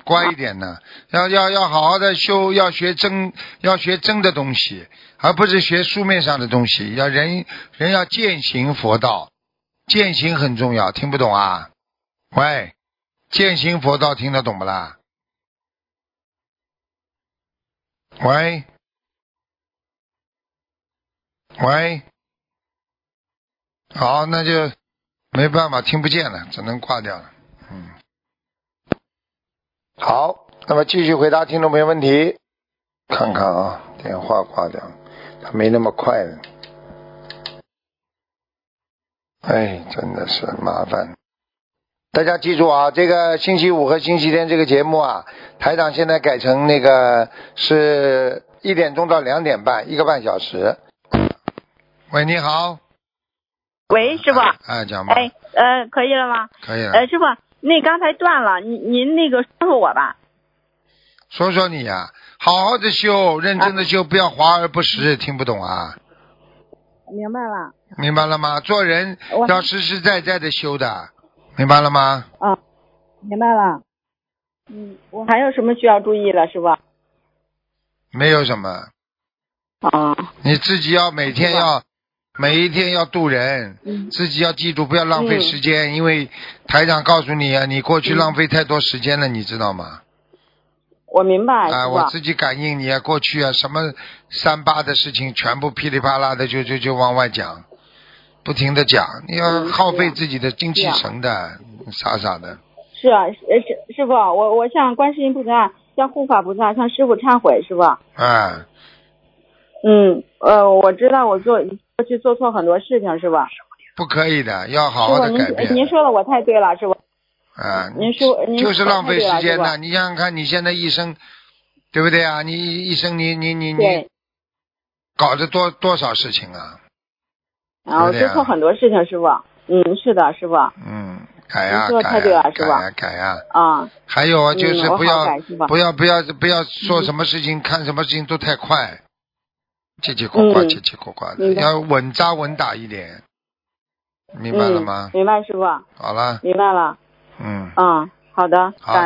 乖一点呢，要好好的修，要学真的东西，而不是学书面上的东西。人要践行佛道，践行很重要，听不懂啊？喂，践行佛道听得懂不啦？喂，好，那就没办法，听不见了，只能挂掉了。好，那么继续回答听众朋友问题。看看啊，电话挂掉，他没那么快了。哎，真的是麻烦。大家记住啊，这个星期五和星期天这个节目啊，台长现在改成那个是1点钟到2点半，1个半小时。喂，你好。 喂，师傅。 讲吧。 可以了吗？ 可以了。 师傅，那刚才断了，您那个说说我吧。 说说你呀，好好的修，认真的修，不要华而不实，听不懂啊？ 明白了。 明白了吗？做人要实实在在的修的，明白了吗？ 明白了。我还有什么需要注意的，师傅？ 没有什么。你自己要每一天要度人，自己要记住不要浪费时间，因为台长告诉你啊，你过去浪费太多时间了，你知道吗？ 我明白。 我自己感应你啊，过去啊什么3-8的事情全部噼里啪啦的就往外讲，不停的讲，你要耗费自己的精气神的，傻傻的。 是啊，师傅，我向观世音菩萨、向护法菩萨、向师傅忏悔，师傅。我知道我过去做错很多事情，师傅。 不可以的，要好好的改变。 您说的我太对了，师傅。您就是浪费时间的。你想想看，你现在一生，对不对啊？你一生你搞着多少事情啊？ 我做错很多事情，师傅。是的，师傅。 改呀， 你说的太对了，师傅。 改呀。还有啊，就是不要做什么事情，看什么事情都太快，叽叽呱呱的，要稳扎稳打一点，明白了吗？ 明白，师傅。 好了。 明白了。好的。好。